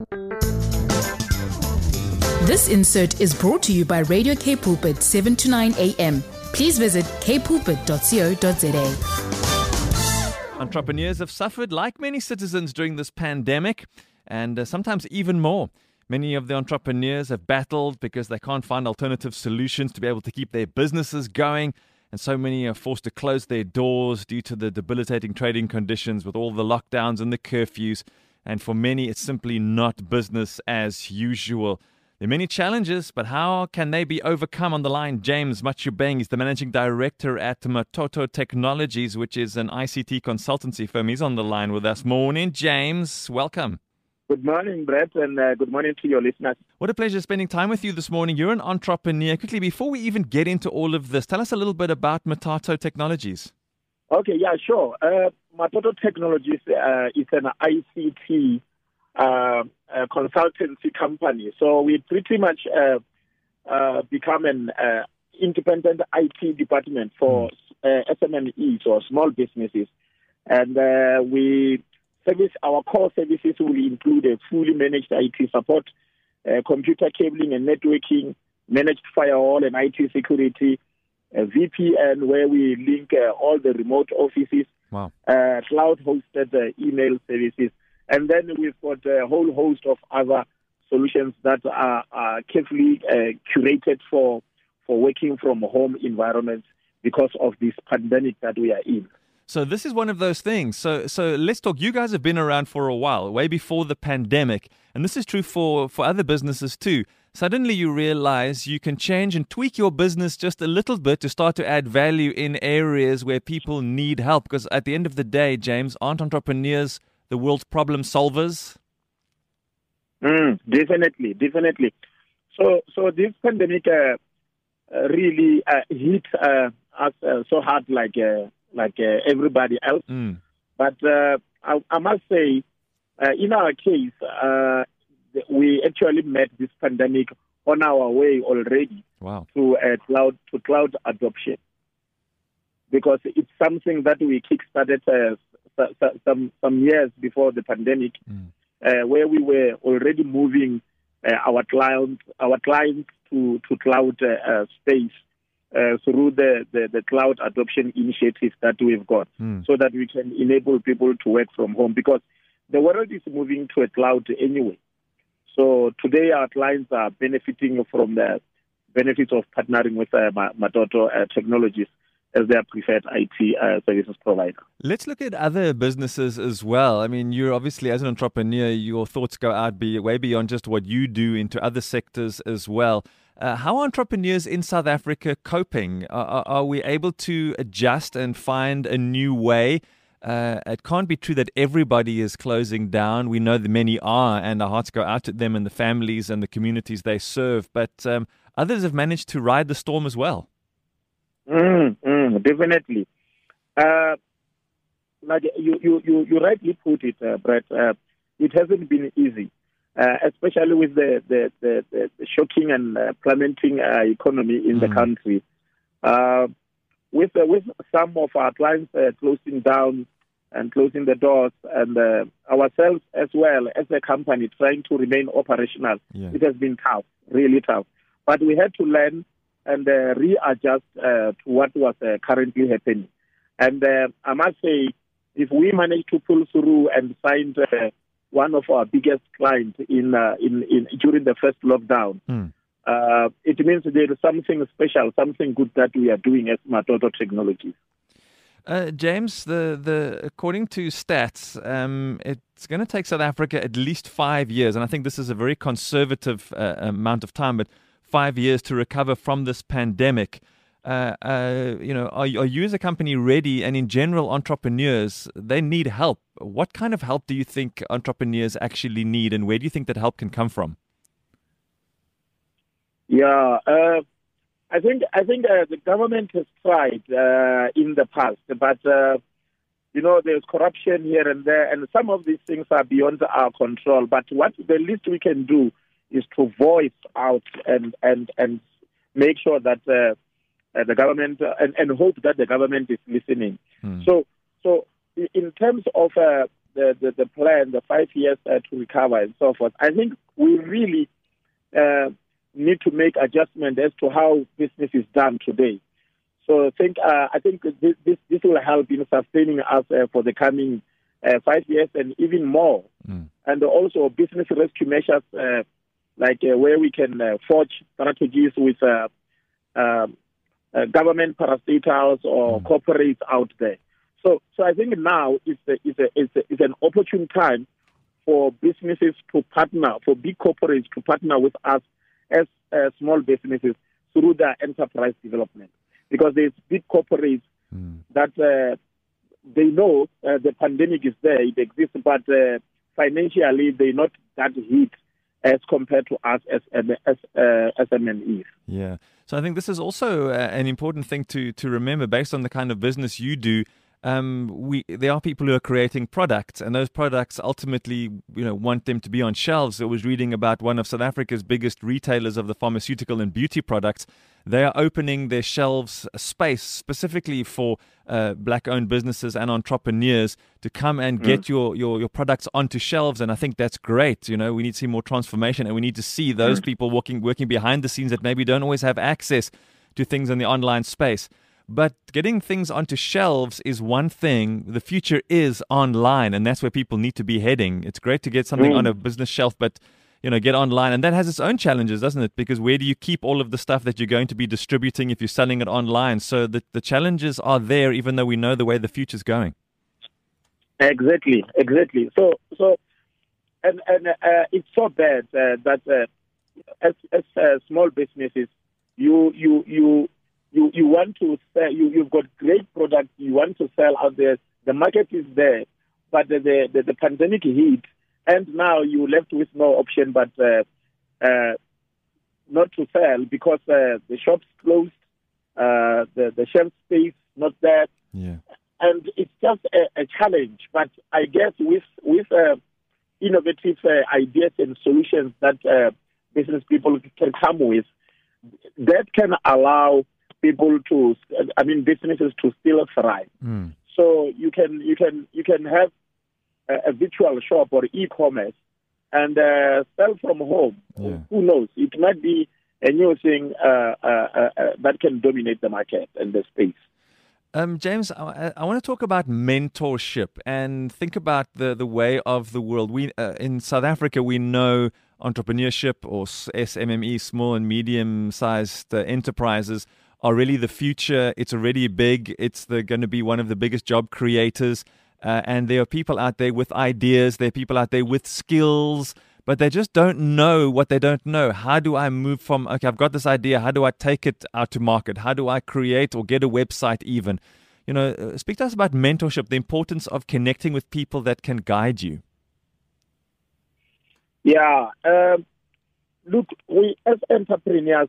This insert is brought to you by Radio K Pulpit 7 to 9 a.m. Please visit kpulpit.co.za. Entrepreneurs have suffered like many citizens during this pandemic, and sometimes even more. Many of the entrepreneurs have battled because they can't find alternative solutions to be able to keep their businesses going. And so many are forced to close their doors due to the debilitating trading conditions with all the lockdowns and the curfews. And for many, it's simply not business as usual. There are many challenges, but how can they be overcome? On the line, James Machubeng is the managing director at Matoto Technologies, which is an ICT consultancy firm. He's on the line with us. Morning, James. Welcome. Good morning, Brett, and good morning to your listeners. What a pleasure spending time with you this morning. You're an entrepreneur. Quickly, before we even get into all of this, tell us a little bit about Matoto Technologies. Okay, yeah, sure. Matoto Technologies is an ICT consultancy company. So we pretty much become an independent IT department for SMEs or small businesses. And we service, our core services will include a fully managed IT support, computer cabling and networking, managed firewall and IT security, VPN where we link all the remote offices, cloud-hosted email services. And then we've got a whole host of other solutions that are carefully curated for working from home environments because of this pandemic that we are in. So this is one of those things. So let's talk. You guys have been around for a while, way before the pandemic. And this is true for other businesses too. Suddenly you realize you can change and tweak your business just a little bit to start to add value in areas where people need help. Because at the end of the day, James, aren't entrepreneurs the world's problem solvers? Definitely. So this pandemic really hit us so hard like everybody else. But I must say, in our case, we actually met this pandemic on our way already to cloud adoption, because it's something that we kickstarted some years before the pandemic, where we were already moving our clients to cloud space through the cloud adoption initiatives that we've got, so that we can enable people to work from home, because the world is moving to a cloud anyway. So today our clients are benefiting from the benefits of partnering with Matoto Technologies as their preferred IT services provider. Let's look at other businesses as well. I mean, you're obviously, as an entrepreneur, your thoughts go out way beyond just what you do into other sectors as well. How are entrepreneurs in South Africa coping? Are we able to adjust and find a new way? It can't be true that everybody is closing down. We know that many are, and our hearts go out to them and the families and the communities they serve. But others have managed to ride the storm as well. Definitely. Like you rightly put it, Brett. It hasn't been easy, especially with the shocking and plummeting economy in the country. With some of our clients closing down and closing the doors, and ourselves as well as a company trying to remain operational, it has been tough, really tough. But we had to learn and readjust to what was currently happening. And I must say, if we managed to pull through and find one of our biggest clients in during the first lockdown, it means there is something special, something good that we are doing as Matoto Technologies. James, according to stats, it's going to take South Africa at least 5 years, and I think this is a very conservative amount of time, but 5 years to recover from this pandemic. Are you as a company ready? And in general, entrepreneurs, they need help. What kind of help do you think entrepreneurs actually need, and where do you think that help can come from? Yeah, I think the government has tried in the past, but there's corruption here and there, and some of these things are beyond our control. But what the least we can do is to voice out and make sure that the government and hope that the government is listening. So in terms of the plan, the 5 years to recover and so forth, I think we really need to make adjustment as to how business is done today. So I think this will help in sustaining us for the coming 5 years and even more. And also business rescue measures like where we can forge strategies with government parastatals or corporates out there. So I think now is an opportune time for businesses to partner, for big corporates to partner with us as small businesses through their enterprise development. Because there's big corporates that they know the pandemic is there, it exists, but financially they're not that hit as compared to us as SMEs. Yeah. So I think this is also an important thing to remember based on the kind of business you do. There are people who are creating products, and those products ultimately, want them to be on shelves. I was reading about one of South Africa's biggest retailers of the pharmaceutical and beauty products. They are opening their shelves space specifically for black-owned businesses and entrepreneurs to come and get your products onto shelves, and I think that's great. We need to see more transformation, and we need to see those people working behind the scenes that maybe don't always have access to things in the online space. But getting things onto shelves is one thing. The future is online, and that's where people need to be heading. It's great to get something on a business shelf, but get online. And that has its own challenges, doesn't it? Because where do you keep all of the stuff that you're going to be distributing if you're selling it online? So the challenges are there, even though we know the way the future's going. Exactly. So it's so bad that as small businesses, you want to sell, you've got great products, you want to sell out there, the market is there, but the pandemic hit, and now you're left with no option but not to sell because the shops closed, the shelf space not there, and it's just a challenge. But I guess with innovative ideas and solutions that business people can come with, that can allow businesses to still thrive. So you can have a virtual shop or e-commerce and sell from home. Yeah. Who knows? It might be a new thing that can dominate the market and the space. James, I want to talk about mentorship and think about the way of the world. We in South Africa, we know entrepreneurship or SMME, small and medium-sized enterprises, are really the future. It's already big. It's going to be one of the biggest job creators. And there are people out there with ideas. There are people out there with skills, but they just don't know what they don't know. How do I move from, okay, I've got this idea. How do I take it out to market? How do I create or get a website even? Speak to us about mentorship, the importance of connecting with people that can guide you. Yeah. Look, we as entrepreneurs,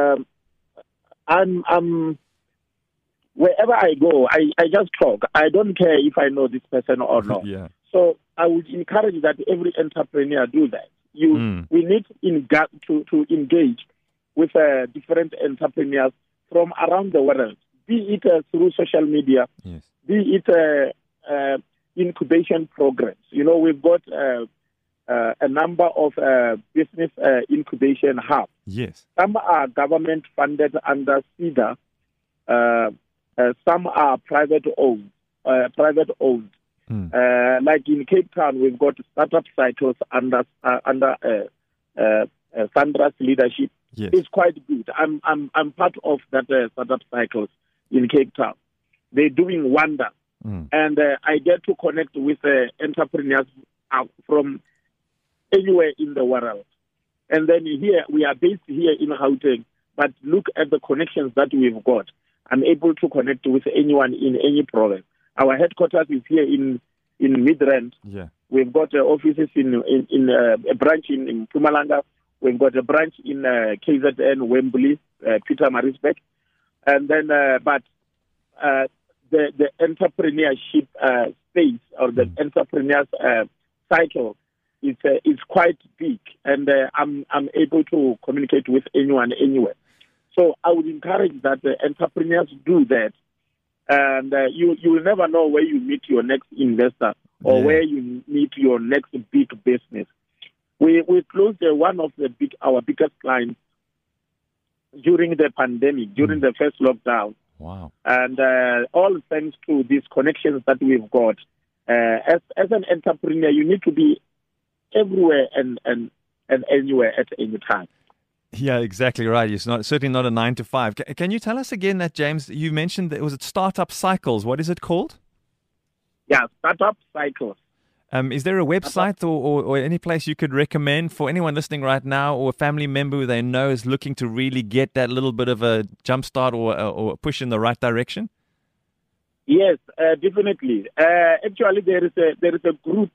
I'm wherever I go, I just talk. I don't care if I know this person or not. Yeah. So I would encourage that every entrepreneur do that. We need to engage with different entrepreneurs from around the world, be it through social media, yes, be it incubation programs. We've got a number of business incubation hubs. Yes. Some are government funded under SEDA. Some are private owned. Like in Cape Town, we've got startup cycles under Sandra's leadership. Yes. It's quite good. I'm part of that startup cycles in Cape Town. They're doing wonders, and I get to connect with entrepreneurs from anywhere in the world. And then here we are based here in Gauteng, but look at the connections that we've got. I'm able to connect with anyone in any province. Our headquarters is here in Midrand. Yeah. We've got offices in a branch in Mpumalanga. We've got a branch in KZN, Wembley, Pietermaritzburg. And then, the entrepreneurship space or the entrepreneur's cycle is quite big, and I'm able to communicate with anyone anywhere. So I would encourage that the entrepreneurs do that, and you will never know where you meet your next investor or where you meet your next big business. We closed one of our biggest clients during the pandemic, during the first lockdown. Wow. And all thanks to these connections that we've got. As an entrepreneur, you need to be everywhere and anywhere at any time. Yeah, exactly right. It's certainly not a 9 to 5. Can you tell us again that, James, you mentioned that was it Startup Cycles. What is it called? Yeah, Startup Cycles. Is there a website or any place you could recommend for anyone listening right now, or a family member who they know is looking to really get that little bit of a jump start or push in the right direction? Yes, definitely. Actually, there is a group.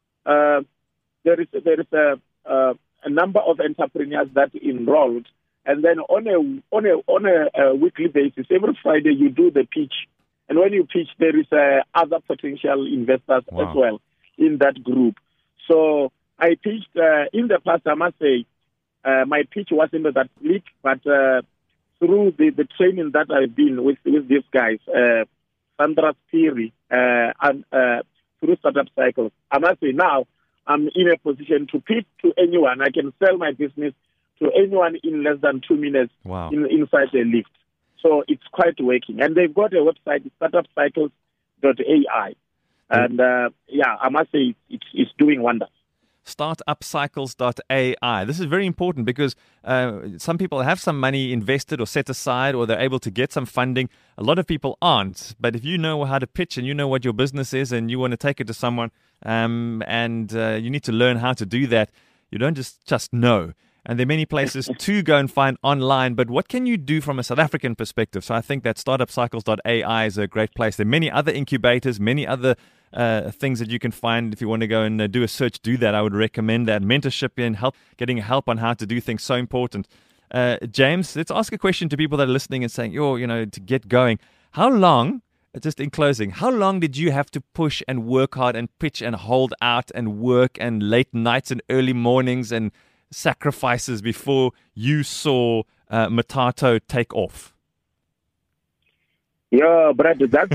There is a number of entrepreneurs that enrolled, and then on a weekly basis, every Friday you do the pitch, and when you pitch, there is other potential investors as well in that group. So I pitched in the past. I must say, my pitch wasn't that slick, but through the training that I've been with these guys, Sandra Theory, and through Startup Cycles, I must say now I'm in a position to pitch to anyone. I can sell my business to anyone in less than 2 minutes inside the lift. So it's quite working. And they've got a website, startupcycles.ai. And I must say it's doing wonders. Startupcycles.ai. This is very important because some people have some money invested or set aside, or they're able to get some funding. A lot of people aren't. But if you know how to pitch and you know what your business is and you want to take it to someone, and you need to learn how to do that, you don't just know. And there are many places to go and find online. But what can you do from a South African perspective? So I think that startupcycles.ai is a great place. There are many other incubators, many other things that you can find. If you want to go and do a search, do that. I would recommend that. Mentorship and getting help on how to do things, so important. James, let's ask a question to people that are listening and saying, to get going. How long, just in closing, how long did you have to push and work hard and pitch and hold out and work and late nights and early mornings and sacrifices before you saw Matato take off? Yeah, Brad, that's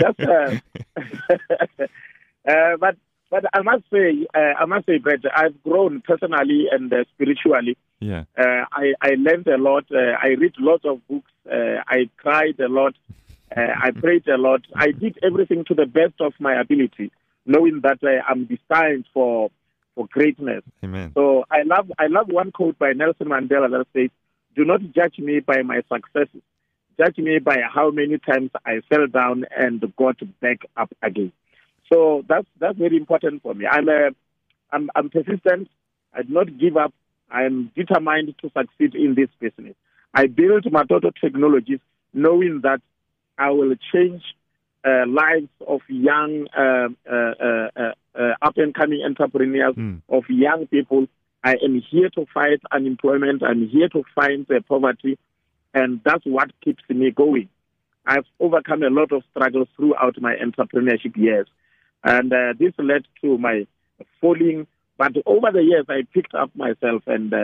but I must say, Brad, I've grown personally and spiritually. Yeah. I learned a lot. I read lots of books. I cried a lot. I prayed a lot. I did everything to the best of my ability, knowing that I'm destined for greatness. Amen. So I love one quote by Nelson Mandela that says, "Do not judge me by my successes. Judge me by how many times I fell down and got back up again." So that's very important for me. I'm persistent. I do not give up. I'm determined to succeed in this business. I built Matoto Technologies knowing that I will change lives of young up-and-coming entrepreneurs, of young people. I am here to fight unemployment. I'm here to fight poverty. And that's what keeps me going. I've overcome a lot of struggles throughout my entrepreneurship years. And this led to my falling. But over the years, I picked up myself and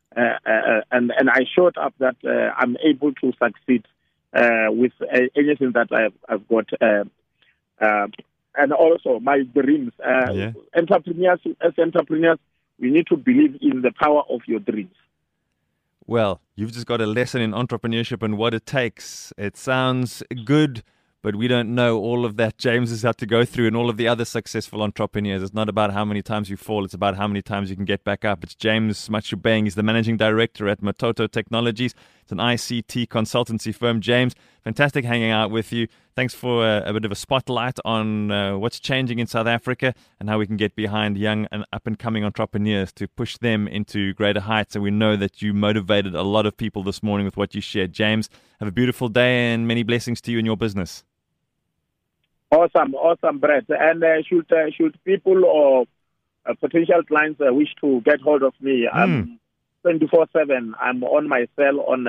I showed up that I'm able to succeed with anything that I've got. And also my dreams. Entrepreneurs, we need to believe in the power of your dreams. Well, you've just got a lesson in entrepreneurship and what it takes. It sounds good, but we don't know all of that James has had to go through and all of the other successful entrepreneurs. It's not about how many times you fall. It's about how many times you can get back up. It's James Machubeng. He's the managing director at Matoto Technologies. It's an ICT consultancy firm. James, fantastic hanging out with you. Thanks for a bit of a spotlight on what's changing in South Africa and how we can get behind young and up-and-coming entrepreneurs to push them into greater heights. And we know that you motivated a lot of people this morning with what you shared. James, have a beautiful day and many blessings to you and your business. Awesome, Brett. And should people or potential clients wish to get hold of me, I'm 24/7. I'm on my cell on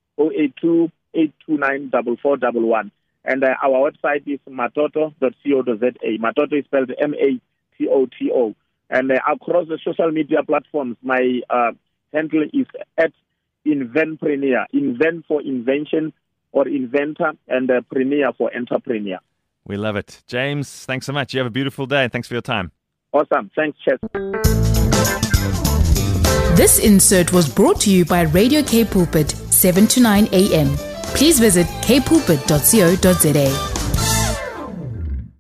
082-829-4411. And our website is matoto.co.za. Matoto is spelled MATOTO. And across the social media platforms, my handle is at Invenpreneur. Invent for invention or inventor, and Preneur for entrepreneur. We love it. James, thanks so much. You have a beautiful day. Thanks for your time. Awesome. Thanks, Chess. This insert was brought to you by Radio K Pulpit, 7 to 9 a.m. Please visit kpulpit.co.za.